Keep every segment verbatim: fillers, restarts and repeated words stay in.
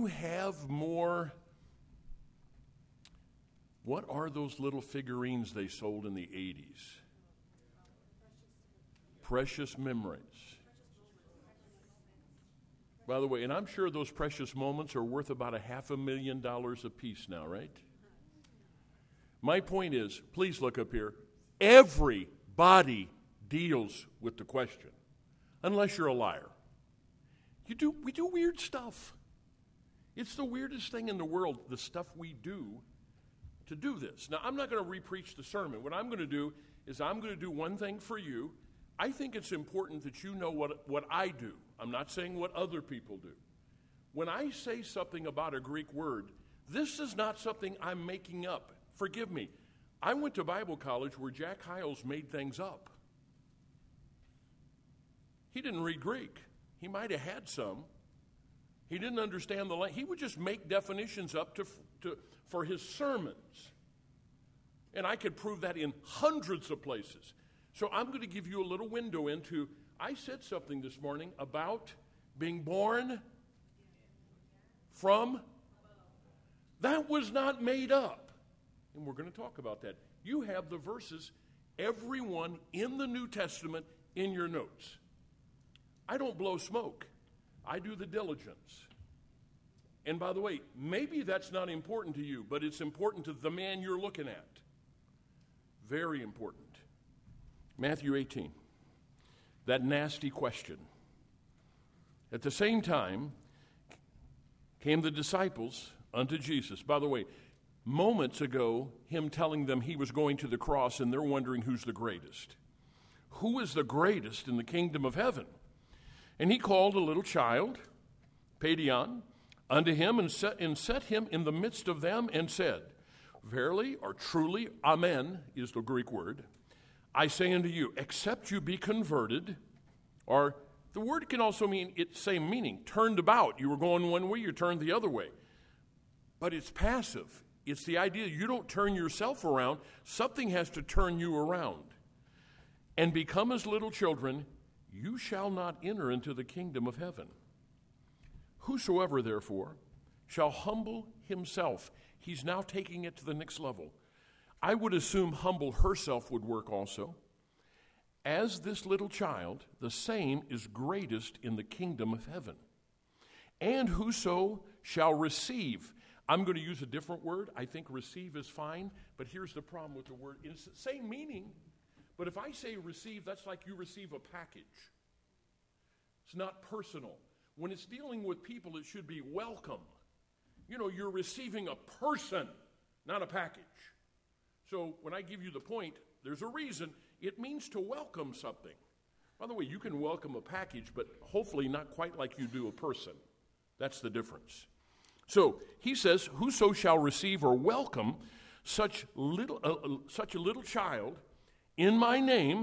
have more, what are those little figurines they sold in the eighties? Precious memories. By the way, and I'm sure those precious moments are worth about a half a million dollars a piece now, right? My point is, please look up here, everybody deals with the question, unless you're a liar. You do, we do weird stuff. It's the weirdest thing in the world, the stuff we do to do this. Now, I'm not going to re-preach the sermon. What I'm going to do is I'm going to do one thing for you. I think it's important that you know what, what I do. I'm not saying what other people do. When I say something about a Greek word, this is not something I'm making up. Forgive me. I went to Bible college where Jack Hyles made things up. He didn't read Greek. He might have had some. He didn't understand the language. He would just make definitions up to, to, for his sermons. And I could prove that in hundreds of places. So I'm going to give you a little window into, I said something this morning about being born from, that was not made up. And we're going to talk about that. You have the verses, everyone in the New Testament, in your notes. I don't blow smoke. I do the diligence. And by the way, maybe that's not important to you, but it's important to the man you're looking at. Very important. Matthew eighteen. That nasty question. At the same time, came the disciples unto Jesus. By the way, moments ago, him telling them he was going to the cross, and they're wondering who's the greatest. Who is the greatest in the kingdom of heaven? And he called a little child, Paidion, unto him, and set, and set him in the midst of them, and said, Verily, or truly, amen is the Greek word, I say unto you, except you be converted, or the word can also mean its same meaning, turned about. You were going one way, you turned the other way. But it's passive. It's the idea you don't turn yourself around. Something has to turn you around. And become as little children, you shall not enter into the kingdom of heaven. Whosoever, therefore, shall humble himself. He's now taking it to the next level. I would assume humble herself would work also. As this little child, the same is greatest in the kingdom of heaven. And whoso shall receive. I'm going to use a different word. I think receive is fine, but here's the problem with the word. It's the same meaning, but if I say receive, that's like you receive a package. It's not personal. When it's dealing with people, it should be welcome. You know, you're receiving a person, not a package. So when I give you the point, there's a reason. It means to welcome something. By the way, you can welcome a package, but hopefully not quite like you do a person. That's the difference. So he says, whoso shall receive or welcome such little, uh, such a little child in my name,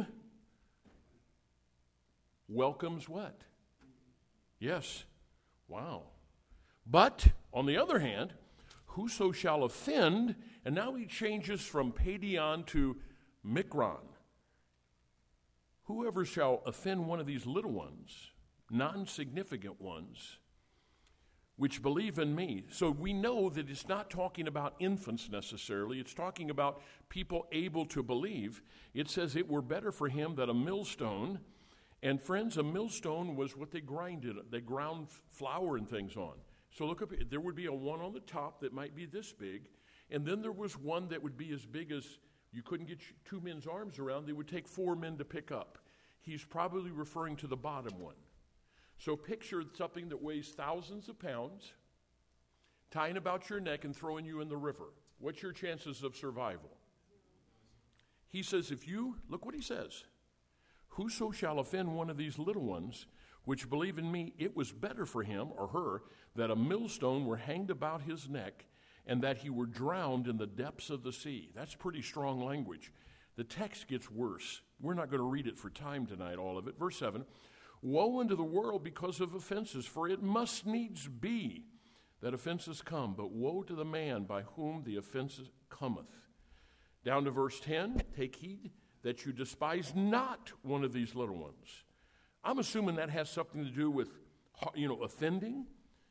welcomes what? Yes. Wow. But, on the other hand, whoso shall offend, and now he changes from Paidion to Mikron. Whoever shall offend one of these little ones, non-significant ones, which believe in me. So we know that it's not talking about infants necessarily. It's talking about people able to believe. It says it were better for him that a millstone, and friends, a millstone was what they grinded. They ground flour and things on. So look up, there would be a one on the top that might be this big, and then there was one that would be as big as you couldn't get two men's arms around. They would take four men to pick up. He's probably referring to the bottom one. So picture something that weighs thousands of pounds, tying about your neck and throwing you in the river. What's your chances of survival? He says, if you, look what he says, whoso shall offend one of these little ones, which believe in me, it was better for him or her that a millstone were hanged about his neck and that he were drowned in the depths of the sea. That's pretty strong language. The text gets worse. We're not going to read it for time tonight, all of it. Verse seven, woe unto the world because of offenses, for it must needs be that offenses come, but woe to the man by whom the offenses cometh. Down to verse ten, take heed that you despise not one of these little ones. I'm assuming that has something to do with, you know, offending.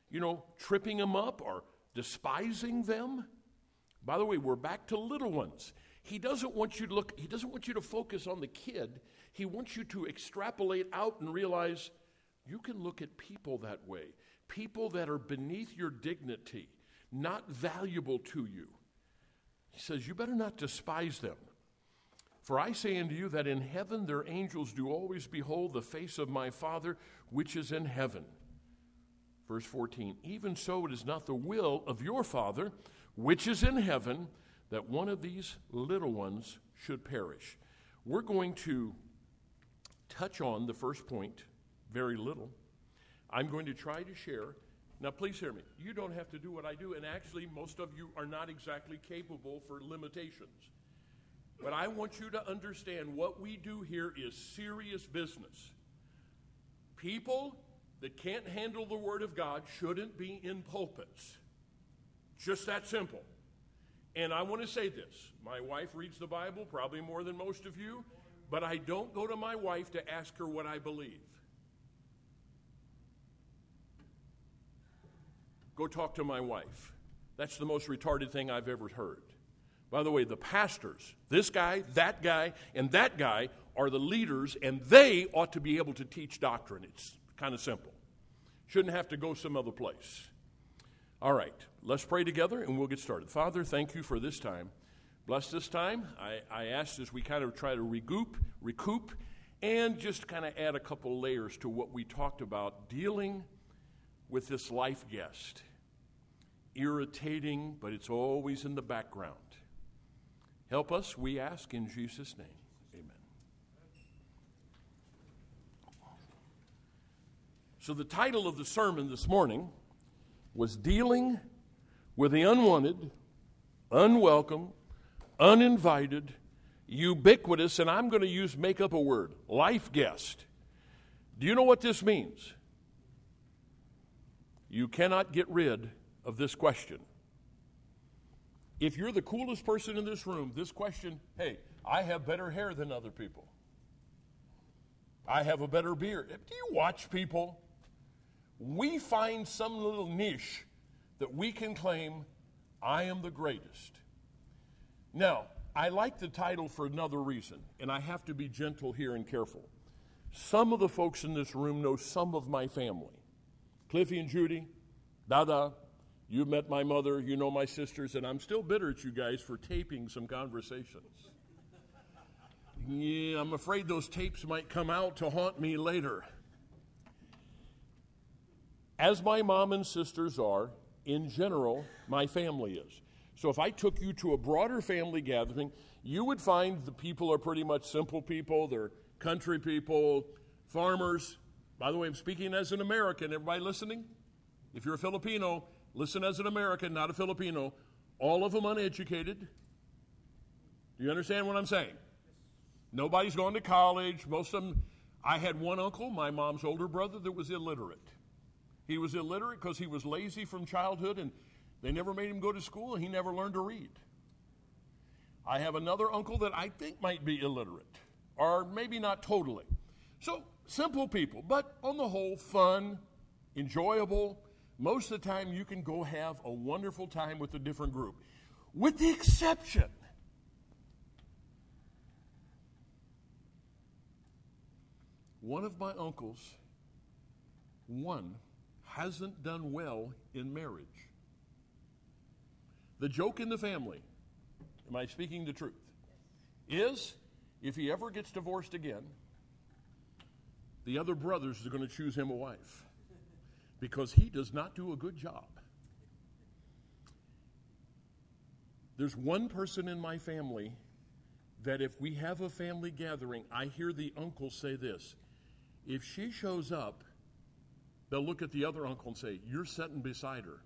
you know, tripping them up or despising them. By the way, we're back to little ones. He doesn't want you to look, he doesn't want you to focus on the kid. He wants you to extrapolate out and realize you can look at people that way. People that are beneath your dignity, not valuable to you. He says, you better not despise them. For I say unto you that in heaven their angels do always behold the face of my Father which is in heaven. Verse fourteen, even so it is not the will of your Father which is in heaven that one of these little ones should perish. We're going to touch on the first point very little. I'm going to try to share. Now, please hear me. You don't have to do what I do, and actually, most of you are not exactly capable for limitations. But I want you to understand what we do here is serious business. People that can't handle the Word of God shouldn't be in pulpits. Just that simple. And I want to say this. My wife reads the Bible, probably more than most of you, but I don't go to my wife to ask her what I believe. Go talk to my wife. That's the most retarded thing I've ever heard. By the way, the pastors, this guy, that guy, and that guy are the leaders, and they ought to be able to teach doctrine. It's kind of simple. Shouldn't have to go some other place. All right, let's pray together, and we'll get started. Father, thank you for this time. Bless this time. I, I ask as we kind of try to recoup, recoup, and just kind of add a couple layers to what we talked about, dealing with this life guest. Irritating, but it's always in the background. Help us, we ask in Jesus' name. Amen. So the title of the sermon this morning was Dealing with the Unwanted, Unwelcome, Uninvited, Ubiquitous, and I'm going to use, make up a word, life guest. Do you know what this means? You cannot get rid of this question. If you're the coolest person in this room, this question, hey, I have better hair than other people. I have a better beard. Do you watch people? We find some little niche that we can claim, I am the greatest. Now, I like the title for another reason, and I have to be gentle here and careful. Some of the folks in this room know some of my family. Cliffy and Judy, Dada, you met my mother, you know my sisters, and I'm still bitter at you guys for taping some conversations. Yeah, I'm afraid those tapes might come out to haunt me later. As my mom and sisters are, in general, my family is. So if I took you to a broader family gathering, you would find the people are pretty much simple people. They're country people, farmers. By the way, I'm speaking as an American. Everybody listening? If you're a Filipino, listen as an American, not a Filipino. All of them uneducated. Do you understand what I'm saying? Nobody's gone to college. Most of them, I had one uncle, my mom's older brother, that was illiterate. He was illiterate because he was lazy from childhood, and they never made him go to school, and he never learned to read. I have another uncle that I think might be illiterate, or maybe not totally. So, simple people, but on the whole, fun, enjoyable. Most of the time, you can go have a wonderful time with a different group, with the exception one of my uncles, one, hasn't done well in marriage. The joke in the family, am I speaking the truth, is if he ever gets divorced again, the other brothers are going to choose him a wife because he does not do a good job. There's one person in my family that if we have a family gathering, I hear the uncle say this: if she shows up, they'll look at the other uncle and say, you're sitting beside her.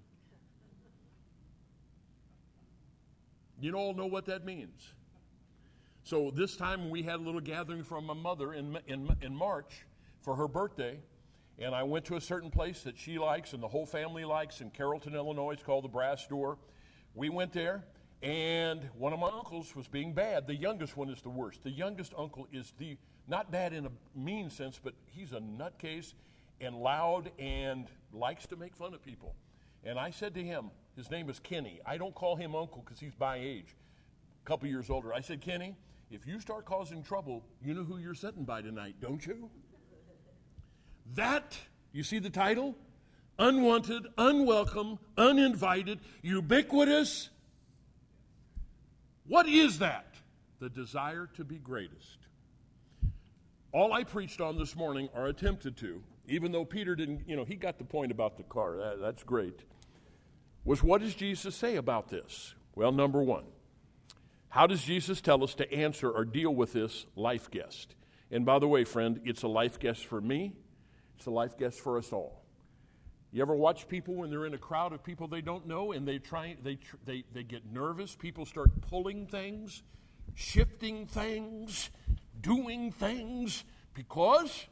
You all know what that means. So this time we had a little gathering from my mother in, in, in March for her birthday, and I went to a certain place that she likes and the whole family likes in Carrollton, Illinois. It's called the Brass Door. We went there, and one of my uncles was being bad. The youngest one is the worst. The youngest uncle is the, not bad in a mean sense, but he's a nutcase, and loud and likes to make fun of people. And I said to him, his name is Kenny. I don't call him uncle because he's my age, a couple years older. I said, Kenny, if you start causing trouble, you know who you're sitting by tonight, don't you? That, you see the title? Unwanted, unwelcome, uninvited, ubiquitous. What is that? The desire to be greatest. All I preached on this morning, or attempted to, even though Peter didn't, you know, he got the point about the car. That, that's great. Was what does Jesus say about this? Well, number one, how does Jesus tell us to answer or deal with this life guest? And by the way, friend, it's a life guest for me. It's a life guest for us all. You ever watch people when they're in a crowd of people they don't know and they try, they, they, they get nervous? People start pulling things, shifting things, doing things because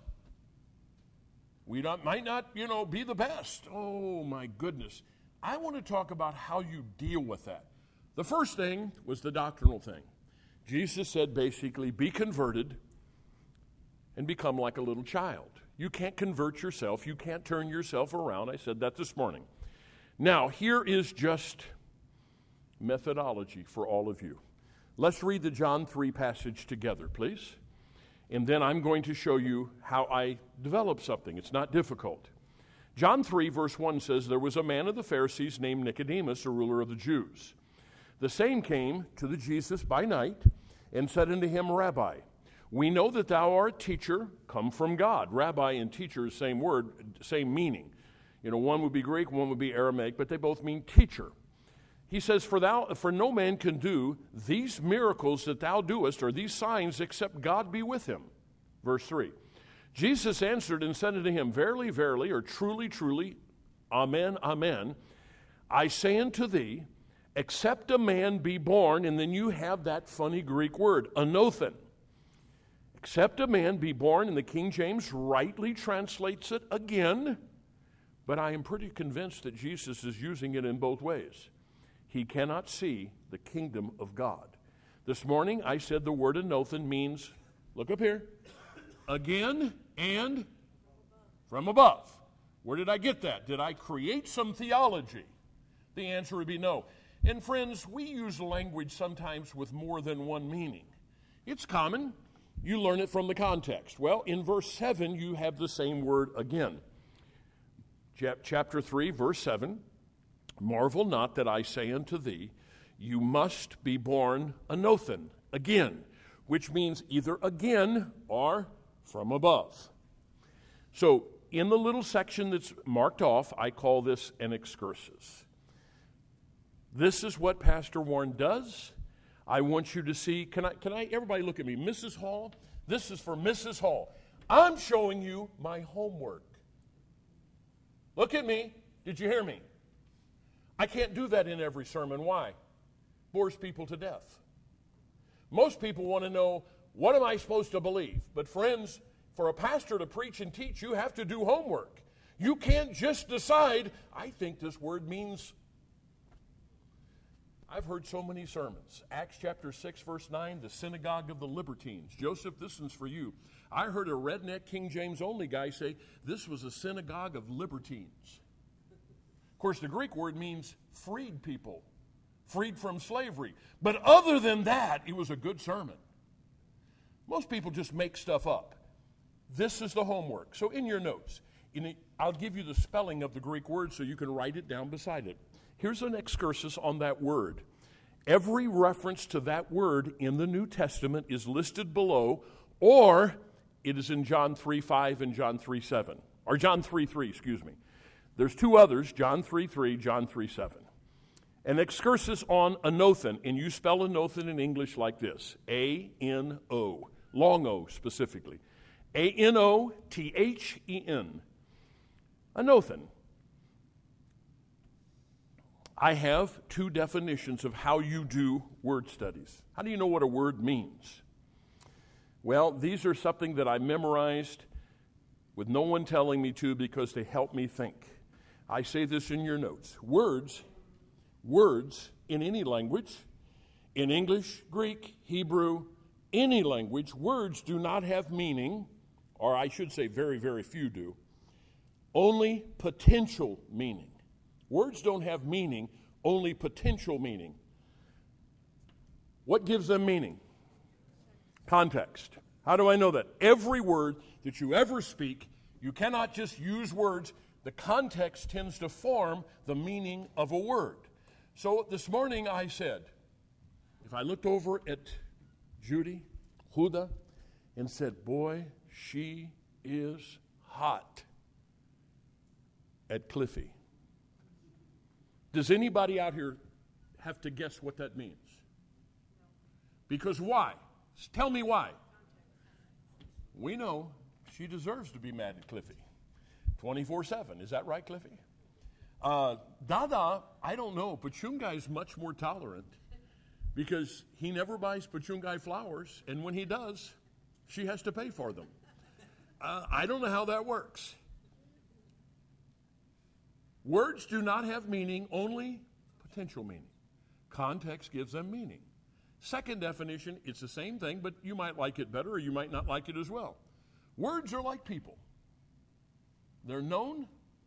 we not, might not, you know, be the best. Oh, my goodness. I want to talk about how you deal with that. The first thing was the doctrinal thing. Jesus said basically, be converted and become like a little child. You can't convert yourself. You can't turn yourself around. I said that this morning. Now, here is just methodology for all of you. Let's read the John three passage together, please. And then I'm going to show you how I develop something. It's not difficult. John three, verse one says, there was a man of the Pharisees named Nicodemus, a ruler of the Jews. The same came to the Jesus by night and said unto him, Rabbi, we know that thou art a teacher come from God. Rabbi and teacher is the same word, same meaning. You know, one would be Greek, one would be Aramaic, but they both mean teacher. He says, for thou, for no man can do these miracles that thou doest, or these signs, except God be with him. Verse three. Jesus answered and said unto him, verily, verily, or truly, truly, amen, amen, I say unto thee, except a man be born, and then you have that funny Greek word, anothen. Except a man be born, and the King James rightly translates it again, but I am pretty convinced that Jesus is using it in both ways. He cannot see the kingdom of God. This morning I said the word anothen means, look up here, again and from above. Where did I get that? Did I create some theology? The answer would be no. And friends, we use language sometimes with more than one meaning. It's common. You learn it from the context. Well, in verse seven, you have the same word again. Chapter three, verse seven, marvel not that I say unto thee, you must be born anothen, again, which means either again or from above. So, in the little section that's marked off, I call this an excursus. This is what Pastor Warren does. I want you to see, can I, can I, everybody look at me. Missus Hall, this is for Missus Hall. I'm showing you my homework. Look at me. Did you hear me? I can't do that in every sermon. Why? Bores people to death. Most people want to know, what am I supposed to believe? But friends, for a pastor to preach and teach, you have to do homework. You can't just decide, I think this word means. I've heard so many sermons. Acts chapter six, verse nine, the synagogue of the Libertines. Joseph, this one's for you. I heard a redneck King James only guy say, this was a synagogue of libertines. Of course, the Greek word means freed people, freed from slavery. But other than that, it was a good sermon. Most people just make stuff up. This is the homework. So in your notes, in it, I'll give you the spelling of the Greek word so you can write it down beside it. Here's an excursus on that word. Every reference to that word in the New Testament is listed below, or it is in John three five and John three seven, or John three three, excuse me. There's two others, John three three, John three seven. An excursus on anothen, and you spell anothen in English like this, A N O, long O specifically. A N O T H E N. Anothen. I have two definitions of how you do word studies. How do you know what a word means? Well, these are something that I memorized with no one telling me to because they help me think. I say this in your notes. Words, words in any language, in English, Greek, Hebrew, any language, words do not have meaning, or I should say very, very few do, only potential meaning. Words don't have meaning, only potential meaning. What gives them meaning? Context. How do I know that? Every word that you ever speak, you cannot just use words. The context tends to form the meaning of a word. So this morning I said, if I looked over at Judy, Huda, and said, boy, she is hot at Cliffy. Does anybody out here have to guess what that means? Because why? Tell me why. We know she deserves to be mad at Cliffy twenty-four seven. Is that right, Cliffy? Uh, Dada, I don't know. Pachungai is much more tolerant because he never buys Pachungai flowers, and when he does, she has to pay for them. Uh, I don't know how that works. Words do not have meaning, only potential meaning. Context gives them meaning. Second definition, it's the same thing, but you might like it better or you might not like it as well. Words are like people. They're known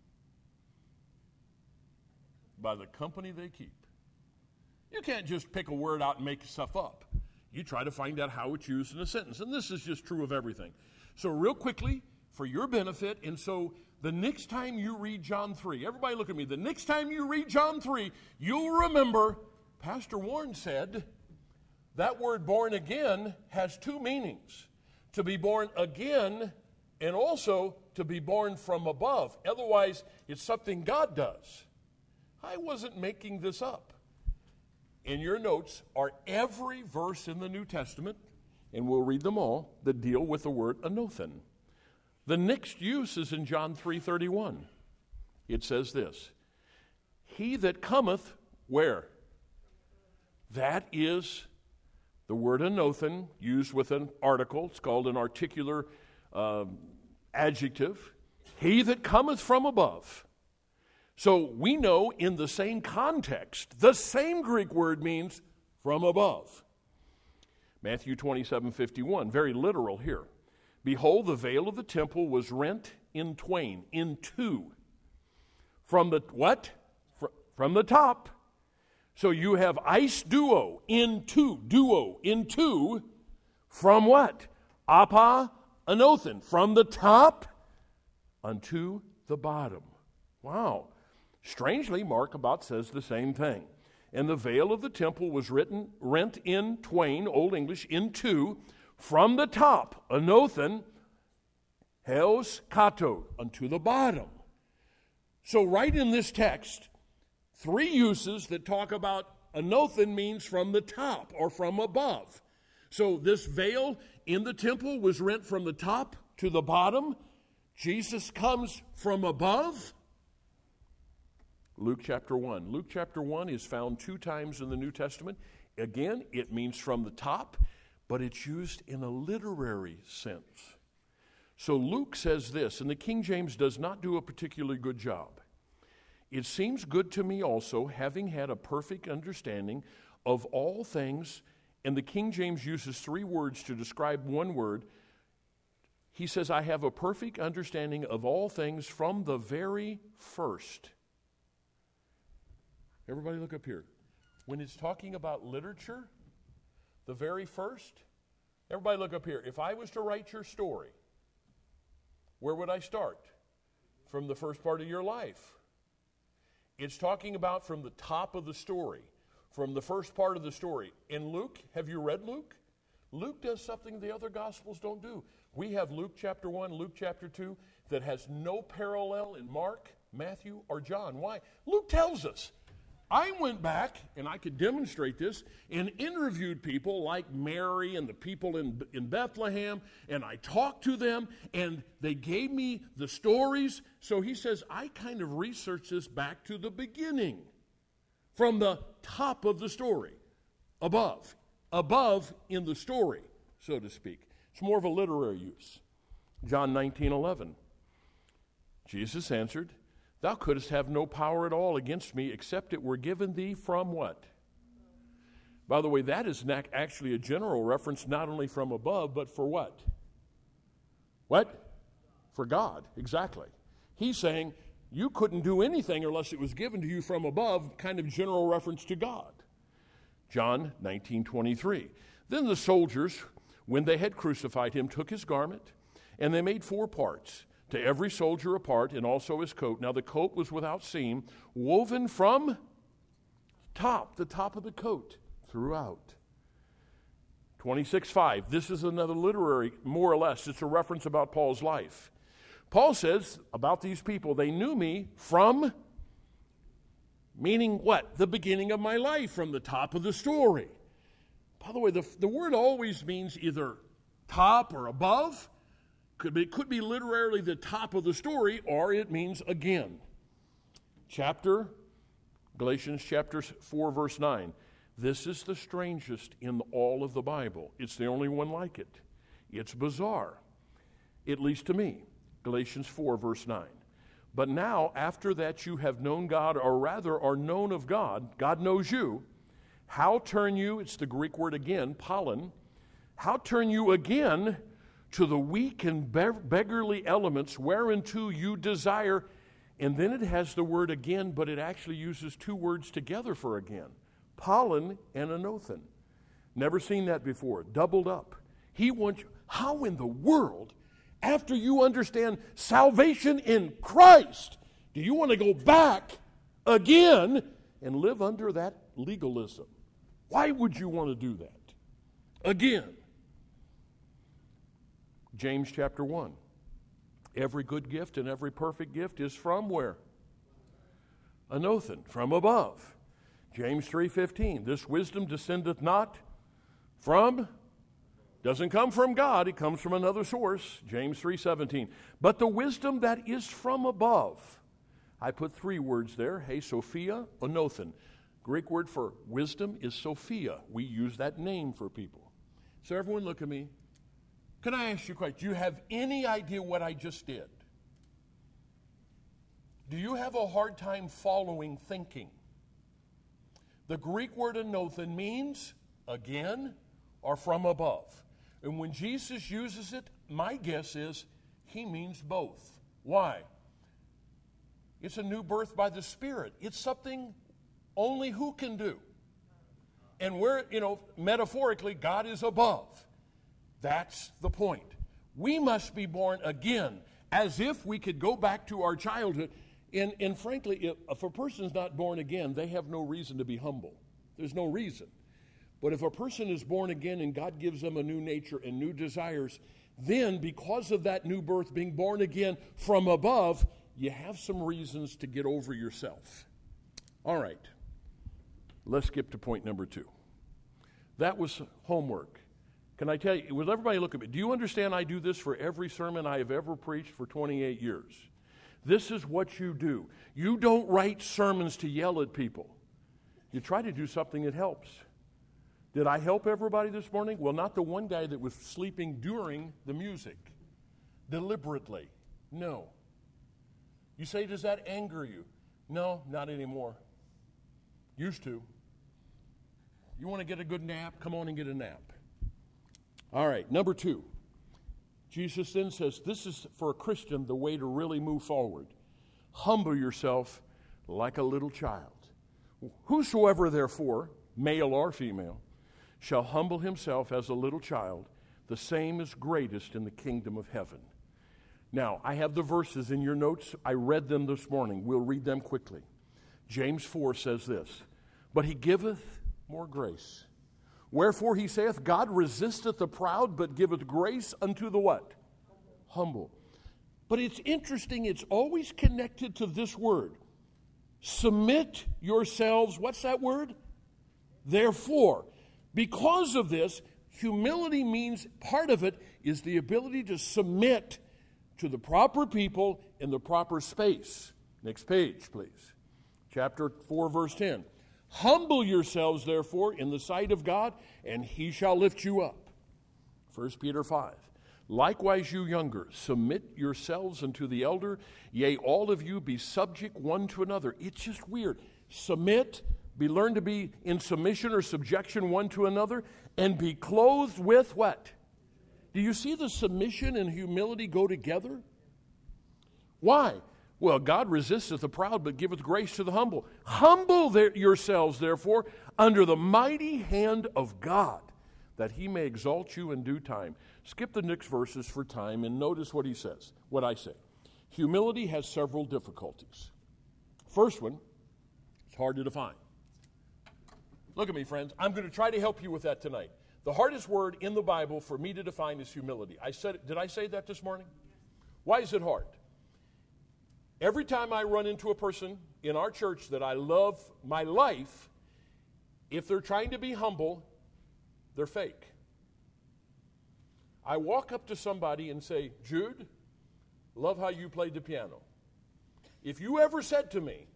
by the company they keep. You can't just pick a word out and make stuff up. You try to find out how it's used in a sentence, and this is just true of everything. So real quickly, for your benefit, and so the next time you read John three, everybody look at me, the next time you read John three, you'll remember Pastor Warren said that word born again has two meanings. To be born again and also to be born from above. Otherwise, it's something God does. I wasn't making this up. In your notes are every verse in the New Testament, and we'll read them all, that deal with the word anothen. The next use is in John three thirty-one. It says this, he that cometh, where? That is the word anothen, used with an article. It's called an articular um, adjective. He that cometh from above. So we know in the same context, the same Greek word means from above. Matthew twenty-seven fifty-one, very literal here. Behold, the veil of the temple was rent in twain, in two. From the what? From the top. So you have ice duo, in two, duo, in two. From what? Apa anothen, from the top unto the bottom. Wow. Strangely, Mark about says the same thing. And the veil of the temple was written, rent in twain, Old English, in two, from the top, anothen, heos kato, unto the bottom. So right in this text, three uses that talk about anothen means from the top or from above. So this veil in the temple was rent from the top to the bottom. Jesus comes from above. Luke chapter one. Luke chapter one is found two times in the New Testament. Again, it means from the top, but it's used in a literary sense. So Luke says this, and the King James does not do a particularly good job. It seems good to me also, having had a perfect understanding of all things, and the King James uses three words to describe one word. He says, I have a perfect understanding of all things from the very first. Everybody look up here. When it's talking about literature, the very first, everybody look up here. If I was to write your story, where would I start? From the first part of your life. It's talking about from the top of the story, from the first part of the story. In Luke, have you read Luke? Luke does something the other Gospels don't do. We have Luke chapter one, Luke chapter two, that has no parallel in Mark, Matthew, or John. Why? Luke tells us. I went back, and I could demonstrate this, and interviewed people like Mary and the people in, in Bethlehem, and I talked to them, and they gave me the stories. So he says, I kind of researched this back to the beginning, from the top of the story, above, above in the story, so to speak. It's more of a literary use. John nineteen eleven. Jesus answered, Thou couldst have no power at all against me, except it were given thee from what? By the way, that is actually a general reference, not only from above, but for what? What? For God, exactly. He's saying you couldn't do anything unless it was given to you from above, kind of general reference to God. John nineteen twenty-three. Then the soldiers, when they had crucified him, took his garment, and they made four parts, to every soldier a part, and also his coat. Now the coat was without seam, woven from top, the top of the coat, throughout. twenty-six five. This is another literary, more or less. It's a reference about Paul's life. Paul says about these people, they knew me from, meaning what? The beginning of my life, from the top of the story. By the way, the, the word always means either top or above. Could be, it could be literally the top of the story, or it means again. Chapter, Galatians chapter four, verse nine. This is the strangest in all of the Bible. It's the only one like it. It's bizarre, at least to me. Galatians four, verse nine. But now, after that you have known God, or rather are known of God, God knows you, how turn you, it's the Greek word again, pollen, how turn you again to the weak and beggarly elements whereunto you desire, and then it has the word again, but it actually uses two words together for again, pollen and anothen. Never seen that before, doubled up. He wants you, how in the world, after you understand salvation in Christ, do you want to go back again and live under that legalism? Why would you want to do that? Again. James chapter one. Every good gift and every perfect gift is from where? Anothen, from above. James three fifteen. This wisdom descendeth not from, doesn't come from God, it comes from another source. James three seventeen. But the wisdom that is from above. I put three words there. Hey, Sophia, Anothen. Greek word for wisdom is Sophia. We use that name for people. So everyone look at me. Can I ask you a question? Do you have any idea what I just did? Do you have a hard time following thinking? The Greek word anothen means again or from above. And when Jesus uses it, my guess is he means both. Why? It's a new birth by the Spirit. It's something only who can do. And we're, you know, metaphorically, God is above. That's the point. We must be born again, as if we could go back to our childhood. And, and frankly, if, if a person's not born again, they have no reason to be humble. There's no reason. But if a person is born again and God gives them a new nature and new desires, then because of that new birth, being born again from above, you have some reasons to get over yourself. All right. Let's skip to point number two. That was homework. Can I tell you, will everybody look at me? Do you understand I do this for every sermon I have ever preached for twenty-eight years? This is what you do. You don't write sermons to yell at people. You try to do something that helps. Did I help everybody this morning? Well, not the one guy that was sleeping during the music. Deliberately. No. You say, does that anger you? No, not anymore. Used to. You want to get a good nap? Come on and get a nap. All right, number two. Jesus then says, this is for a Christian the way to really move forward. Humble yourself like a little child. Whosoever therefore, male or female, shall humble himself as a little child, the same is greatest in the kingdom of heaven. Now, I have the verses in your notes. I read them this morning. We'll read them quickly. James four says this, but he giveth more grace. Wherefore he saith, God resisteth the proud, but giveth grace unto the what? Humble. But it's interesting, it's always connected to this word. Submit yourselves, what's that word? Therefore. Because of this, humility means, part of it is the ability to submit to the proper people in the proper space. Next page, please. Chapter four, verse ten. Humble yourselves, therefore, in the sight of God, and he shall lift you up. First Peter five. Likewise, you younger, submit yourselves unto the elder. Yea, all of you be subject one to another. It's just weird. Submit, be learn to be in submission or subjection one to another, and be clothed with what? Do you see the submission and humility go together? Why? Well, God resisteth the proud, but giveth grace to the humble. Humble there, yourselves, therefore, under the mighty hand of God, that he may exalt you in due time. Skip the next verses for time and notice what he says, what I say. Humility has several difficulties. First one, it's hard to define. Look at me, friends. I'm going to try to help you with that tonight. The hardest word in the Bible for me to define is humility. I said, did I say that this morning? Why is it hard? Every time I run into a person in our church that I love my life, if they're trying to be humble, they're fake. I walk up to somebody and say, Jude, love how you played the piano. If you ever said to me,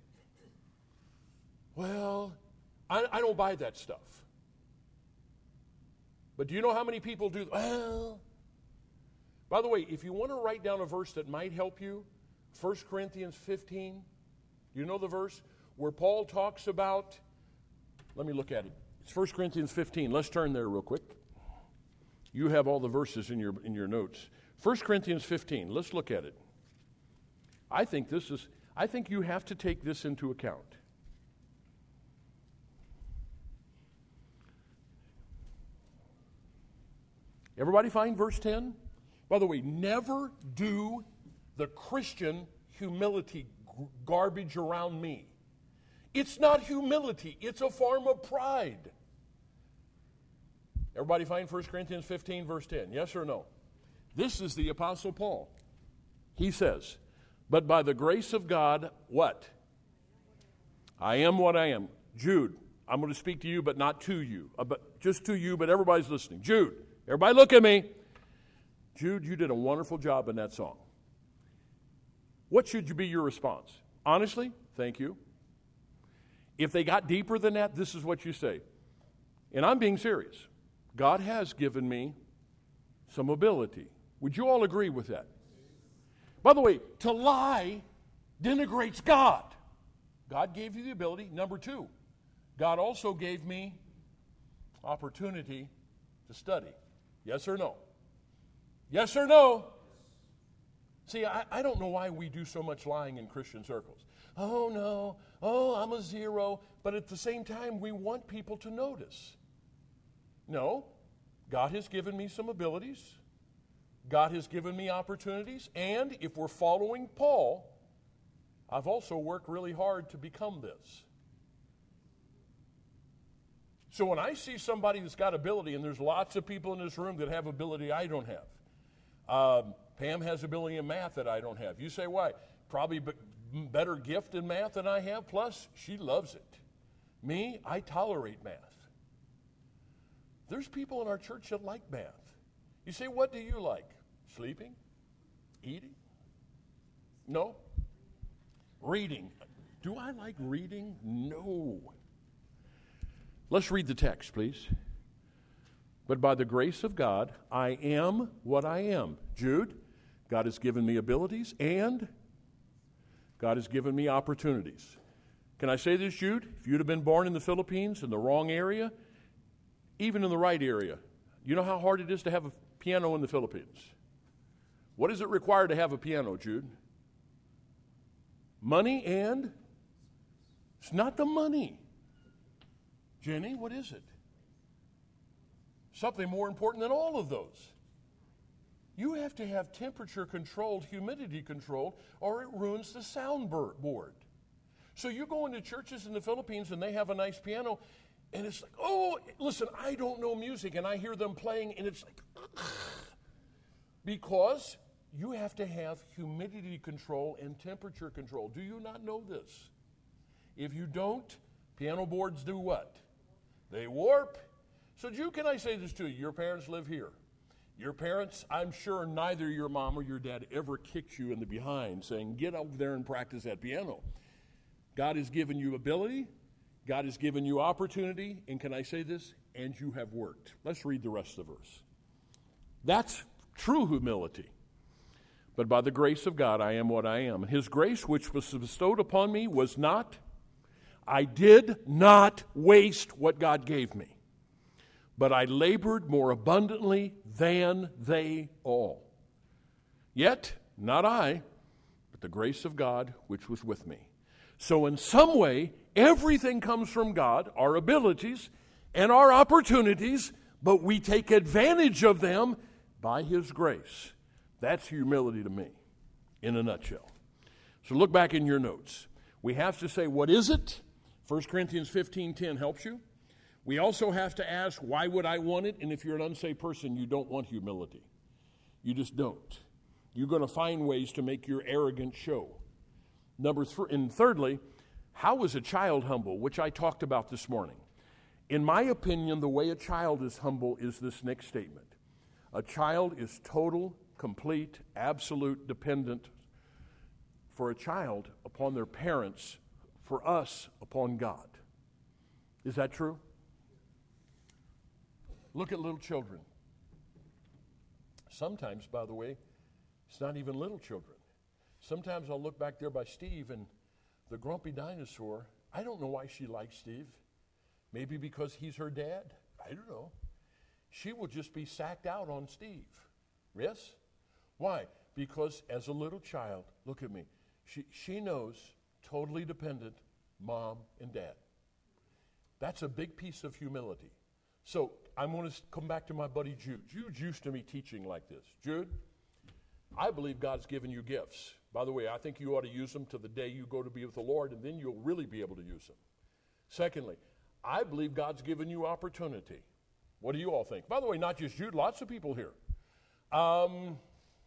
well, I, I don't buy that stuff. But do you know how many people do? Well, by the way, if you want to write down a verse that might help you, First Corinthians fifteen, do you know the verse where Paul talks about, let me look at it. It's First Corinthians fifteen. Let's turn there real quick. You have all the verses in your in your notes. First Corinthians fifteen, let's look at it. I think this is, I think you have to take this into account. Everybody find verse ten? By the way, never do the Christian humility garbage around me. It's not humility. It's a form of pride. Everybody find First Corinthians fifteen, verse ten. Yes or no? This is the Apostle Paul. He says, but by the grace of God, what? I am what I am. Jude, I'm going to speak to you, but not to you. Uh, but just to you, but everybody's listening. Jude, everybody look at me. Jude, you did a wonderful job in that song. What should you be your response? Honestly, thank you. If they got deeper than that, this is what you say. And I'm being serious. God has given me some ability. Would you all agree with that? By the way, to lie denigrates God. God gave you the ability. Number two, God also gave me opportunity to study. Yes or no? Yes or no? See, I, I don't know why we do so much lying in Christian circles. Oh, no. Oh, I'm a zero. But at the same time, we want people to notice. No. God has given me some abilities. God has given me opportunities. And if we're following Paul, I've also worked really hard to become this. So when I see somebody that's got ability, and there's lots of people in this room that have ability I don't have. Um, Pam has ability in math that I don't have. You say why? Probably b- better gift in math than I have, plus she loves it. Me, I tolerate math. There's people in our church that like math. You say, what do you like? Sleeping? Eating? No? Reading. Do I like reading? No. Let's read the text, please. But by the grace of God, I am what I am. Jude, God has given me abilities and God has given me opportunities. Can I say this, Jude? If you'd have been born in the Philippines in the wrong area, even in the right area, you know how hard it is to have a piano in the Philippines? What does it require to have a piano, Jude? Money and? It's not the money. Jenny, what is it? Something more important than all of those. You have to have temperature controlled, humidity controlled, or it ruins the soundboard. So you go into churches in the Philippines and they have a nice piano, and it's like, oh, listen, I don't know music, and I hear them playing, and it's like, because you have to have humidity control and temperature control. Do you not know this? If you don't, piano boards do what? They warp. So, Jew, can I say this to you? Your parents live here. Your parents, I'm sure neither your mom or your dad ever kicked you in the behind saying, get over there and practice that piano. God has given you ability. God has given you opportunity. And can I say this? And you have worked. Let's read the rest of the verse. That's true humility. But by the grace of God, I am what I am. His grace, which was bestowed upon me, was not, I did not waste what God gave me. But I labored more abundantly than they all. Yet, not I, but the grace of God which was with me. So in some way, everything comes from God, our abilities and our opportunities, but we take advantage of them by His grace. That's humility to me, in a nutshell. So look back in your notes. We have to say, what is it? First Corinthians fifteen ten helps you. We also have to ask, why would I want it? And if you're an unsaved person, you don't want humility. You just don't. You're going to find ways to make your arrogance show. Number three, and thirdly, how is a child humble, which I talked about this morning. In my opinion, the way a child is humble is this next statement. A child is total, complete, absolute dependent for a child upon their parents, for us upon God. Is that true? Look at little children. Sometimes, by the way, it's not even little children. Sometimes I'll look back there by Steve and the grumpy dinosaur. I don't know why she likes Steve. Maybe because he's her dad. I don't know. She will just be sacked out on Steve. Yes? Why? Because as a little child, look at me, she, she knows totally dependent mom and dad. That's a big piece of humility. So I'm going to come back to my buddy Jude. Jude's used to me teaching like this. Jude, I believe God's given you gifts. By the way, I think you ought to use them to the day you go to be with the Lord, and then you'll really be able to use them. Secondly, I believe God's given you opportunity. What do you all think? By the way, not just Jude, lots of people here. Um,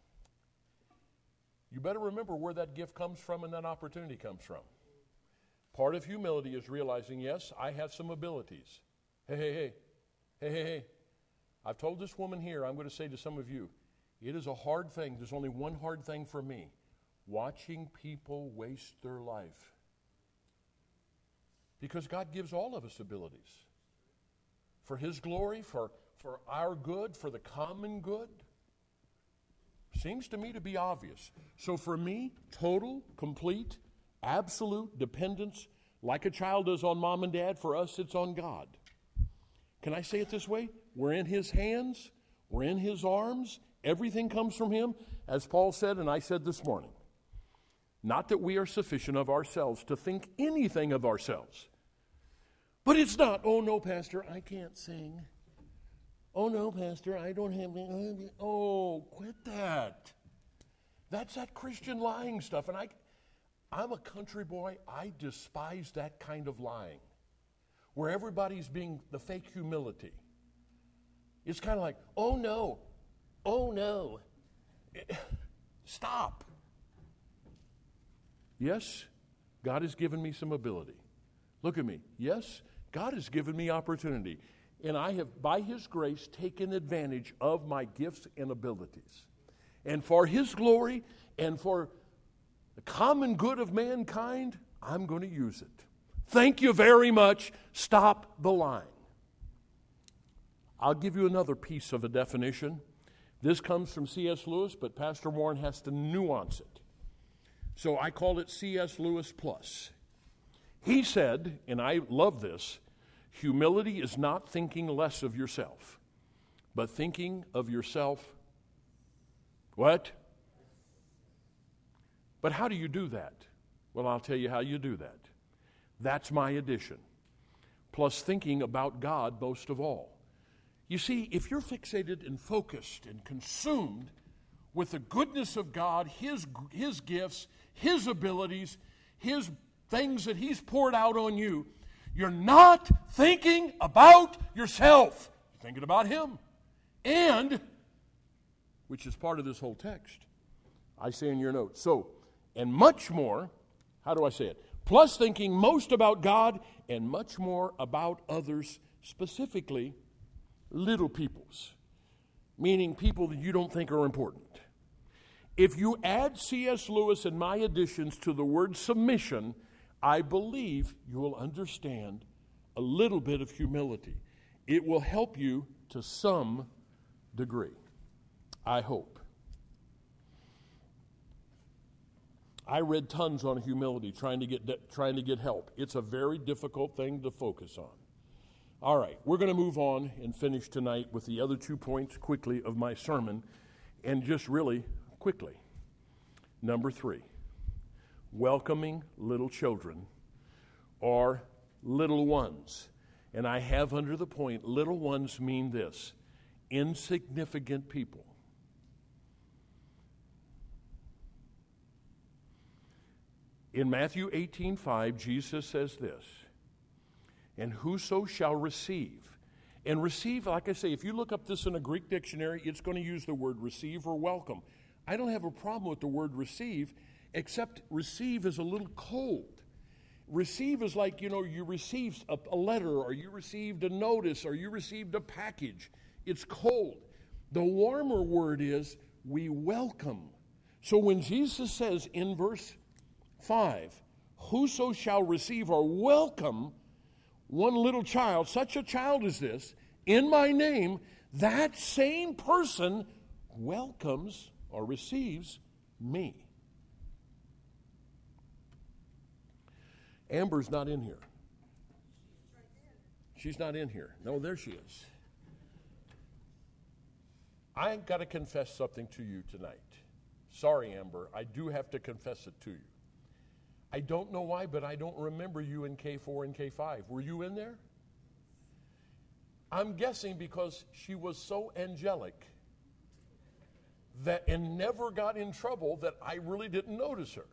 you better remember where that gift comes from and that opportunity comes from. Part of humility is realizing, yes, I have some abilities. Hey, hey, hey, hey, hey, hey. I've told this woman here, I'm going to say to some of you, it is a hard thing. There's only one hard thing for me. Watching people waste their life. Because God gives all of us abilities. For His glory, for, for our good, for the common good. Seems to me to be obvious. So for me, total, complete, absolute dependence, like a child does on mom and dad, for us it's on God. Can I say it this way? We're in His hands. We're in His arms. Everything comes from Him. As Paul said, and I said this morning, not that we are sufficient of ourselves to think anything of ourselves. But it's not, oh no, Pastor, I can't sing. Oh no, Pastor, I don't have any. Oh, quit that. That's that Christian lying stuff. And I, I'm a country boy. I despise that kind of lying. Where everybody's being the fake humility. It's kind of like, oh no, oh no. Stop. Yes, God has given me some ability. Look at me. Yes, God has given me opportunity. And I have, by His grace, taken advantage of my gifts and abilities. And for His glory and for the common good of mankind, I'm going to use it. Thank you very much. Stop the lying. I'll give you another piece of a definition. This comes from C S Lewis, but Pastor Warren has to nuance it. So I call it C S Lewis plus. He said, and I love this, humility is not thinking less of yourself, but thinking of yourself. What? But how do you do that? Well, I'll tell you how you do that. That's my addition. Plus thinking about God most of all. You see, if you're fixated and focused and consumed with the goodness of God, His, His gifts, His abilities, His things that He's poured out on you, you're not thinking about yourself. You're thinking about Him. And, which is part of this whole text, I say in your notes. So, and much more, how do I say it? Plus thinking most about God and much more about others, specifically little peoples, meaning people that you don't think are important. If you add C S Lewis and my additions to the word submission, I believe you will understand a little bit of humility. It will help you to some degree, I hope. I read tons on humility, trying to get de- trying to get help. It's a very difficult thing to focus on. All right, we're going to move on and finish tonight with the other two points quickly of my sermon, and just really quickly. Number three, welcoming little children or little ones. And I have under the point, little ones mean this: insignificant people. In Matthew eighteen five, Jesus says this, and whoso shall receive, and receive, like I say, if you look up this in a Greek dictionary, it's going to use the word receive or welcome. I don't have a problem with the word receive, except receive is a little cold. Receive is like, you know, you received a, a letter, or you received a notice, or you received a package. It's cold. The warmer word is we welcome. So when Jesus says in verse five, whoso shall receive or welcome one little child, such a child as this, in my name, that same person welcomes or receives me. Amber's not in here. She's not in here. No, there she is. I got to confess something to you tonight. Sorry, Amber, I do have to confess it to you. I don't know why, but I don't remember you in K four and K five. Were you in there? I'm guessing because she was so angelic that and never got in trouble that I really didn't notice her.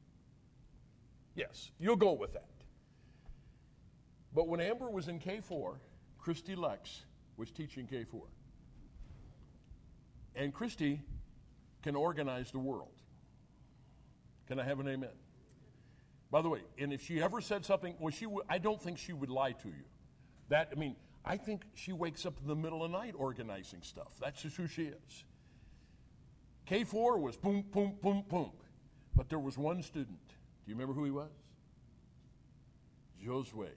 Yes, you'll go with that. But when Amber was in K four, Christy Lex was teaching K four. And Christy can organize the world. Can I have an amen? By the way, and if she ever said something, well, she w- I don't think she would lie to you. That, I mean, I think she wakes up in the middle of the night organizing stuff. That's just who she is. K four was boom, boom, boom, boom. But there was one student. Do you remember who he was? Josue.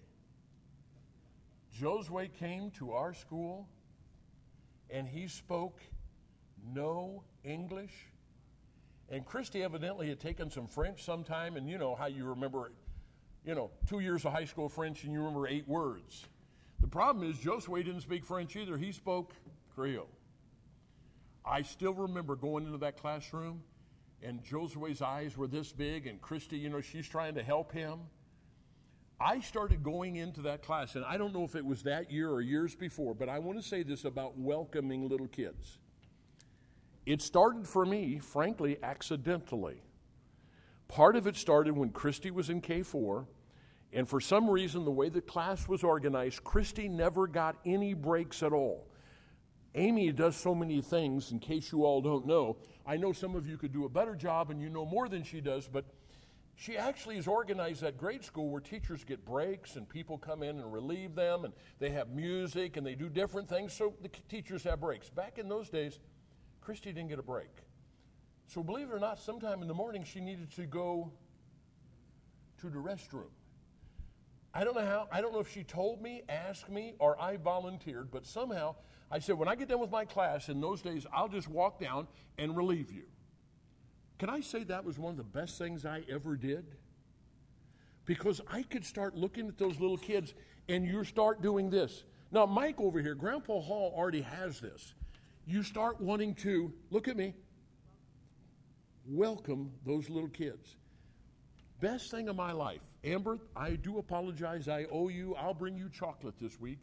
Josue came to our school, and he spoke no English. And Christy evidently had taken some French sometime, and you know how you remember, you know, two years of high school French, and you remember eight words. The problem is Josue didn't speak French either. He spoke Creole. I still remember going into that classroom, and Josue's eyes were this big, and Christy, you know, she's trying to help him. I started going into that class, and I don't know if it was that year or years before, but I want to say this about welcoming little kids. It started for me, frankly, accidentally. Part of it started when Christy was in K four, and for some reason, the way the class was organized, Christy never got any breaks at all. Amy does so many things, in case you all don't know. I know some of you could do a better job, and you know more than she does, but she actually has organized that grade school where teachers get breaks, and people come in and relieve them, and they have music, and they do different things, so the teachers have breaks. Back in those days, Christy didn't get a break. So believe it or not, sometime in the morning she needed to go to the restroom. I don't know how, I don't know if she told me, asked me, or I volunteered, but somehow I said, when I get done with my class, in those days, I'll just walk down and relieve you. Can I say that was one of the best things I ever did? Because I could start looking at those little kids, and you start doing this. Now, Mike over here, Grandpa Hall already has this. You start wanting to, look at me, welcome those little kids. Best thing of my life. Amber, I do apologize. I owe you. I'll bring you chocolate this week.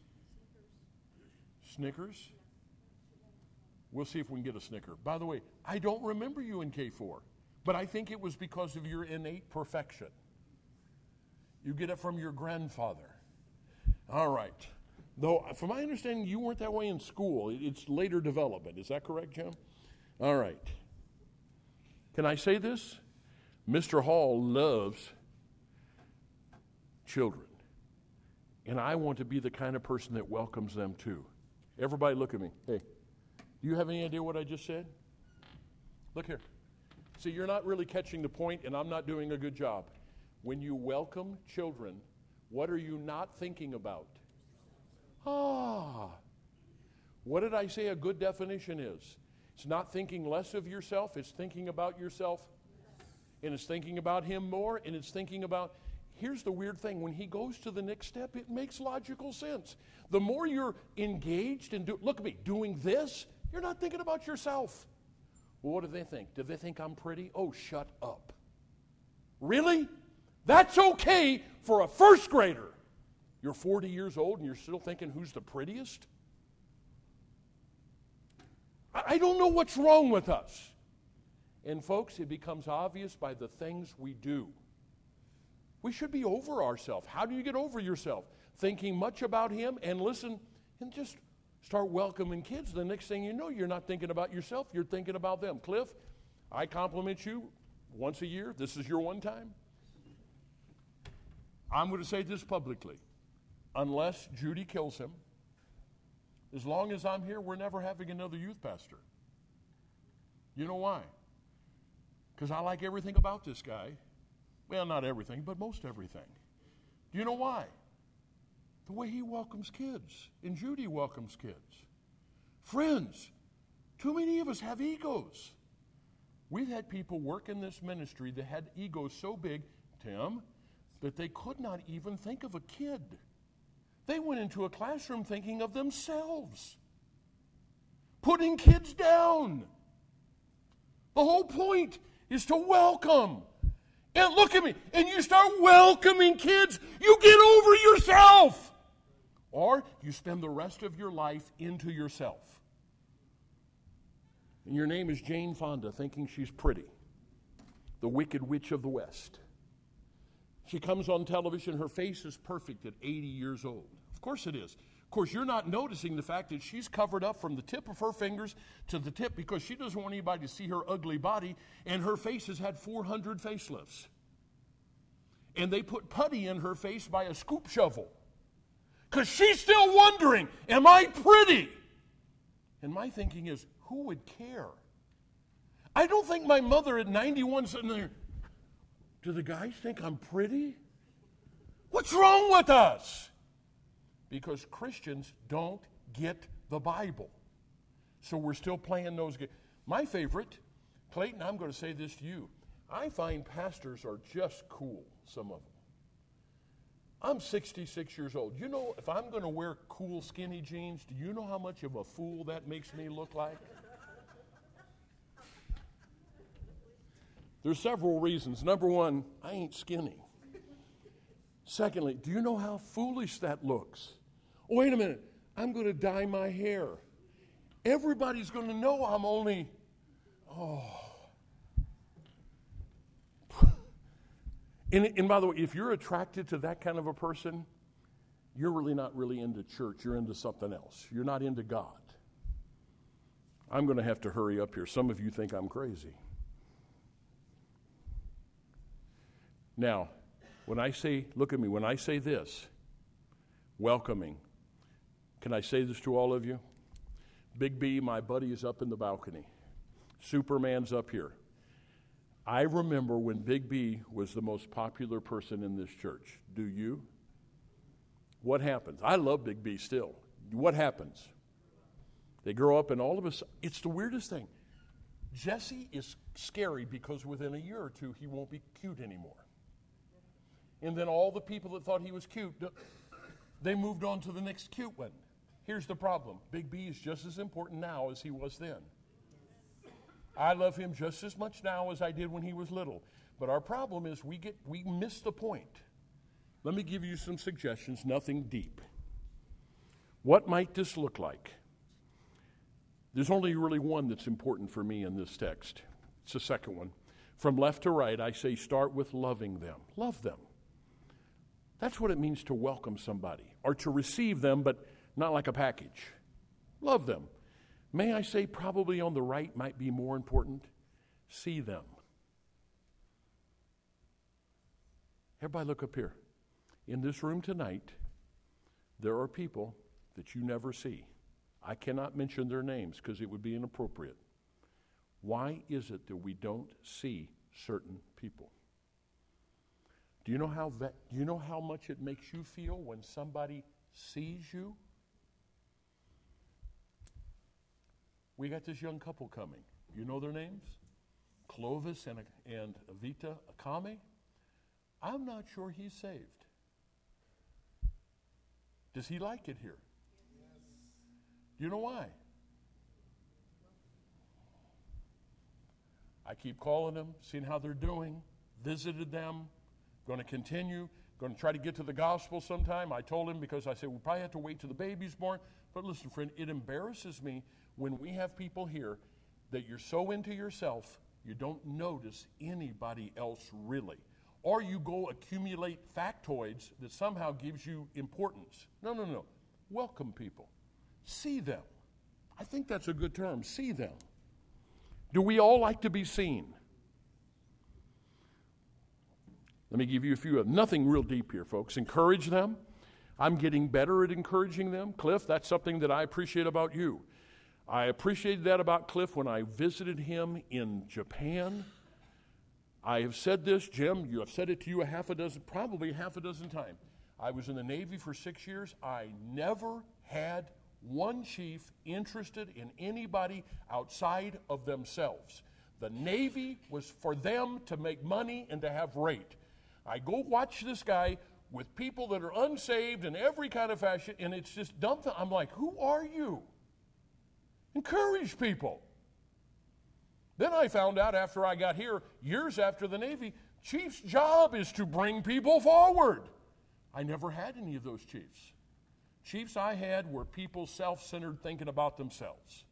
Snickers? We'll see if we can get a Snicker. By the way, I don't remember you in K four, but I think it was because of your innate perfection. You get it from your grandfather. All right. Though, from my understanding, you weren't that way in school. It's later development. Is that correct, Jim? All right. Can I say this? Mister Hall loves children. And I want to be the kind of person that welcomes them too. Everybody look at me. Hey, do you have any idea what I just said? Look here. See, you're not really catching the point, and I'm not doing a good job. When you welcome children, what are you not thinking about? Ah. What did I say a good definition is? It's not thinking less of yourself, it's thinking about yourself. And it's thinking about him more, and it's thinking about, here's the weird thing, when he goes to the next step, it makes logical sense. The more you're engaged in, do, look at me, doing this, you're not thinking about yourself. Well, what do they think? Do they think I'm pretty? Oh, shut up. Really? That's okay for a first grader. You're forty years old and you're still thinking who's the prettiest? I don't know what's wrong with us. And folks, it becomes obvious by the things we do. We should be over ourselves. How do you get over yourself? Thinking much about Him, and listen, and just start welcoming kids. The next thing you know, you're not thinking about yourself, you're thinking about them. Cliff, I compliment you once a year. This is your one time. I'm going to say this publicly. Unless Judy kills him, as long as I'm here, we're never having another youth pastor. You know why? Because I like everything about this guy. Well, not everything, but most everything. Do you know why? The way he welcomes kids, and Judy welcomes kids. Friends, too many of us have egos. We've had people work in this ministry that had egos so big, Tim, that they could not even think of a kid. They went into a classroom thinking of themselves, putting kids down. The whole point is to welcome. And look at me, and you start welcoming kids, you get over yourself. Or you spend the rest of your life into yourself. And your name is Jane Fonda, thinking she's pretty, the Wicked Witch of the West. She comes on television, her face is perfect at eighty years old. Of course it is. Of course, you're not noticing the fact that she's covered up from the tip of her fingers to the tip because she doesn't want anybody to see her ugly body, and her face has had four hundred facelifts. And they put putty in her face by a scoop shovel because she's still wondering, am I pretty? And my thinking is, who would care? I don't think my mother at ninety-one sitting there, do the guys think I'm pretty? What's wrong with us? Because Christians don't get the Bible. So we're still playing those games. My favorite, Clayton, I'm going to say this to you. I find pastors are just cool, some of them. I'm sixty-six years old. You know, if I'm going to wear cool skinny jeans, do you know how much of a fool that makes me look like? There's several reasons. Number one, I ain't skinny. Secondly, do you know how foolish that looks? Oh, wait a minute, I'm going to dye my hair. Everybody's going to know I'm only, oh. And, and by the way, if you're attracted to that kind of a person, you're really not really into church. You're into something else. You're not into God. I'm going to have to hurry up here. Some of you think I'm crazy. Now, when I say, look at me, when I say this, welcoming, can I say this to all of you? Big B, my buddy, is up in the balcony. Superman's up here. I remember when Big B was the most popular person in this church. Do you? What happens? I love Big B still. What happens? They grow up and all of a sudden, it's the weirdest thing. Jesse is scary because within a year or two, he won't be cute anymore. And then all the people that thought he was cute, they moved on to the next cute one. Here's the problem. Big B is just as important now as he was then. I love him just as much now as I did when he was little. But our problem is we get we miss the point. Let me give you some suggestions, nothing deep. What might this look like? There's only really one that's important for me in this text. It's the second one. From left to right, I say start with loving them. Love them. That's what it means to welcome somebody, or to receive them, but not like a package. Love them. May I say probably on the right might be more important? See them. Everybody look up here. In this room tonight, there are people that you never see. I cannot mention their names because it would be inappropriate. Why is it that we don't see certain people? Do you know how that, do you know how much it makes you feel when somebody sees you? We got this young couple coming. You know their names? Clovis and, and Avita Akame. I'm not sure he's saved. Does he like it here? Yes. Do you know why? I keep calling them, seeing how they're doing. visited them, going to continue, going to try to get to the gospel sometime. I told him because I said, we probably have to wait till the baby's born. But listen, friend, it embarrasses me when we have people here that you're so into yourself, you don't notice anybody else really. Or you go accumulate factoids that somehow gives you importance. No, no, no. Welcome people. See them. I think that's a good term, see them. Do we all like to be seen? Let me give you a few of nothing real deep here, folks. Encourage them. I'm getting better at encouraging them. Cliff, that's something that I appreciate about you. I appreciated that about Cliff when I visited him in Japan. I have said this, Jim, you have said it to you a half a dozen, probably half a dozen times. I was in the Navy for six years. I never had one chief interested in anybody outside of themselves. The Navy was for them to make money and to have rate. I go watch this guy with people that are unsaved in every kind of fashion, and it's just dumb. I'm like, who are you? Encourage people. Then I found out after I got here, years after the Navy, chief's job is to bring people forward. I never had any of those chiefs. Chiefs I had were people self-centered, thinking about themselves.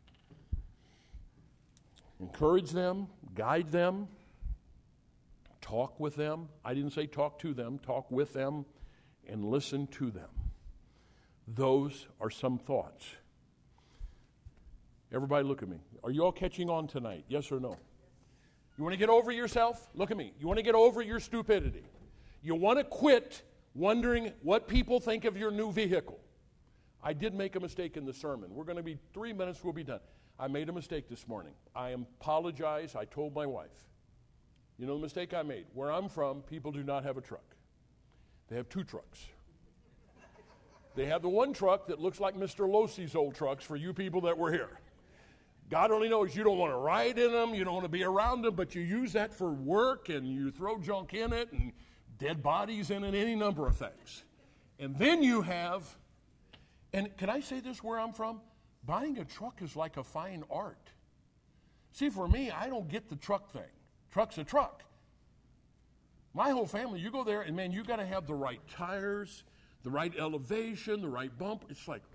Encourage them, guide them, talk with them. I didn't say talk to them, talk with them, and listen to them. Those are some thoughts. Everybody look at me. Are you all catching on tonight? Yes or no? You want to get over yourself? Look at me. You want to get over your stupidity. You want to quit wondering what people think of your new vehicle. I did make a mistake in the sermon. We're going to be three minutes, we'll be done. I made a mistake this morning. I apologize. I told my wife. You know the mistake I made? Where I'm from, people do not have a truck. They have two trucks. They have the one truck that looks like Mister Losey's old trucks for you people that were here. God only knows you don't want to ride in them, you don't want to be around them, but you use that for work and you throw junk in it and dead bodies in it, any number of things. And then you have, and can I say this where I'm from? Buying a truck is like a fine art. See, for me, I don't get the truck thing. Truck's a truck. My whole family, you go there and man, you got to have the right tires, the right elevation, the right bump. It's like,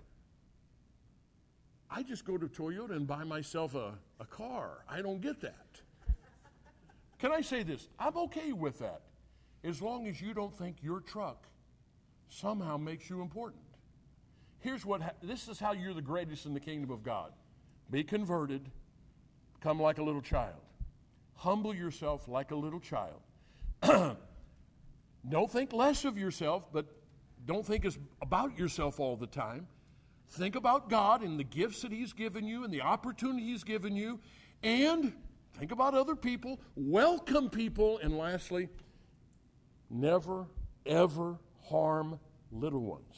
I just go to Toyota and buy myself a, a car. I don't get that. Can I say this? I'm okay with that, as long as you don't think your truck somehow makes you important. Here's what, ha- this is how you're the greatest in the kingdom of God. Be converted, become like a little child. Humble yourself like a little child. Don't think less of yourself, but don't think as about yourself all the time. Think about God and the gifts that He's given you and the opportunity He's given you. And think about other people. Welcome people. And lastly, never, ever harm little ones.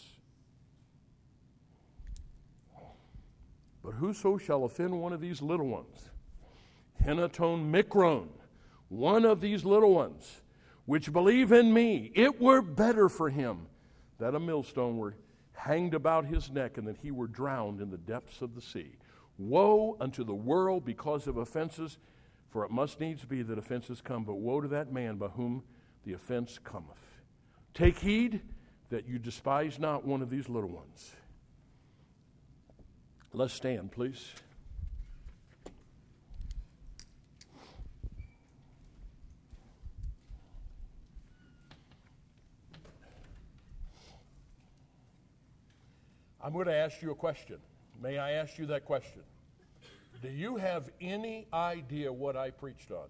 But whoso shall offend one of these little ones, henaton mikron, one of these little ones, which believe in me, it were better for him that a millstone were hanged about his neck and that he were drowned in the depths of the sea. Woe unto the world because of offenses, for it must needs be that offenses come, but woe to that man by whom the offense cometh. Take heed that you despise not one of these little ones. Let's stand, please. I'm going to ask you a question. May I ask you that question? Do you have any idea what I preached on?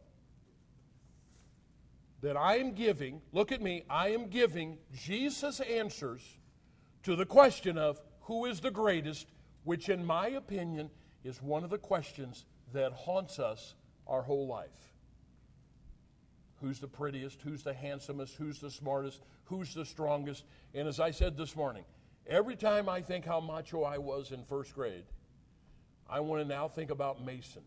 That I am giving, look at me, I am giving Jesus answers to the question of who is the greatest, which in my opinion is one of the questions that haunts us our whole life. Who's the prettiest? Who's the handsomest? Who's the smartest? Who's the strongest? And as I said this morning, every time I think how macho I was in first grade, I want to now think about Mason.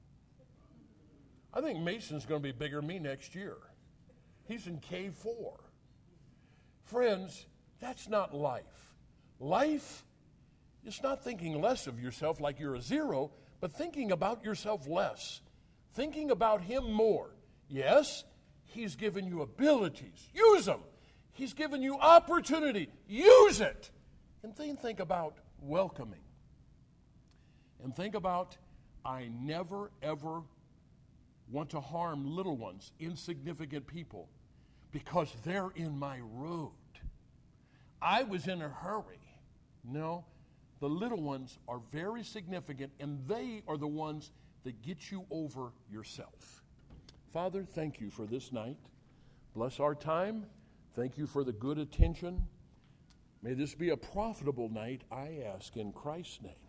I think Mason's going to be bigger than me next year. He's in K four. Friends, that's not life. Life is not thinking less of yourself like you're a zero, but thinking about yourself less. Thinking about him more. Yes, He's given you abilities. Use them. He's given you opportunity. Use it. And then think about welcoming. And think about, I never, ever want to harm little ones, insignificant people, because they're in my road. I was in a hurry. No, the little ones are very significant, and they are the ones that get you over yourself. Father, thank you for this night. Bless our time. Thank you for the good attention. May this be a profitable night, I ask in Christ's name.